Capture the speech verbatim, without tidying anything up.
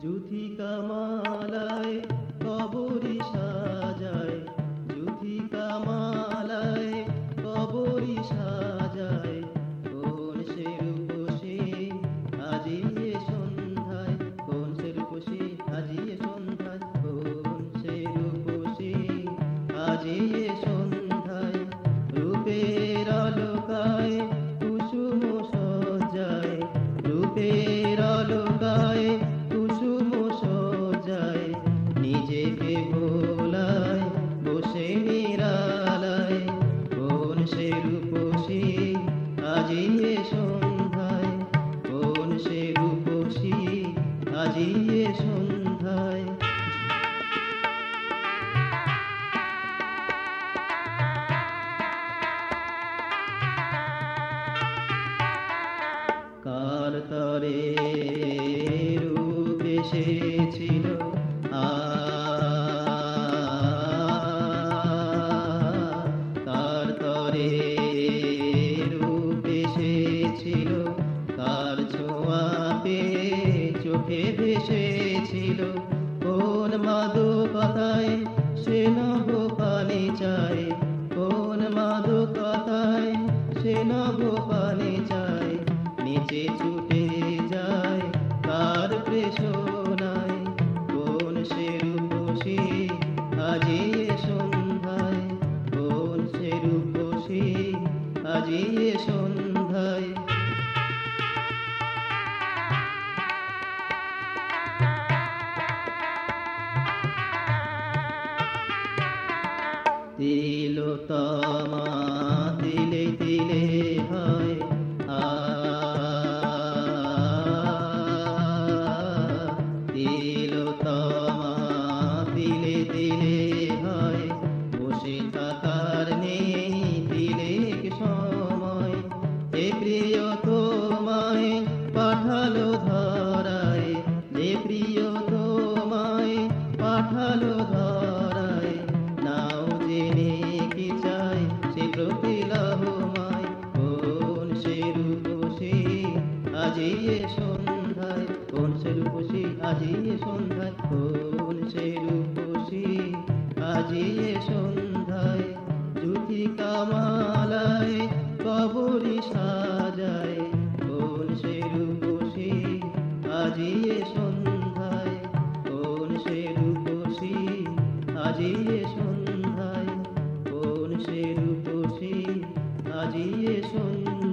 যুথিকা মালায় কবরী সাজায়, যুথিকা মালায় কবরী সাজায়, কোন সে রূপসী আজিয়ে সন্ধ্যায়, কোন সে রূপসী আজিয়ে সন্ধ্যায়, কোন সে রূপসী আজিয়ে সন্ধ্যায়, রূপের আলোকায় কুসুম সজ্জায়, রূপের আলোকায় কুসুম সজ্জায়, নিজেকে ভোলায় বসে নিরালায়, কোন সে রূপসী আজিয়ে সন্ধ্যায়, কোন সে রূপসী আজিয়ে সন্ধ্যায়। কার তরে রূপ এসেছিল আ কার তরে রূপ এসেছিল, কার ছোঁয়া পেয়ে চোখে ভেসেছিল, কোন মাদকতায় সে নব পানি চায়, কোন মাদকতায় সে নব পানি চায়, নিচে ছুটে যায় কার প্রেষণায়, কোন সে রূপসী আজিয়ে সন্ধ্যায়, কোন সে রূপসী আজিয়ে সন্ধ্যায়। তিলোত্তমা তিলে তিলে হয় আ তিলোত্তমা তিলে তিলে হয়, বসে থাকার নেই তিলেক সময়, এ প্রিয় তোমায় পাঠালো ধরায়, যে প্রিয় তোমায় পাঠালো ধরায়, নাও জেনে কি চাই সে প্রতিলাভমায়, কোন সে রূপসী আজিয়ে সন্ধ্যায়, কোন সে রূপসী আজিয়ে সন্ধ্যায়, কোন সে রূপসী আজিয়ে সন্ধ্যায়, যুথিকা মালায় কবরী সাজায়, কোন সে রূপসী আজিয়ে সন্ধ্যায়, কোন সে রূপসী আজিয়ে সন্ধ্যায়, কোন সে রূপসী আজিয়ে সন্ধ্যায়।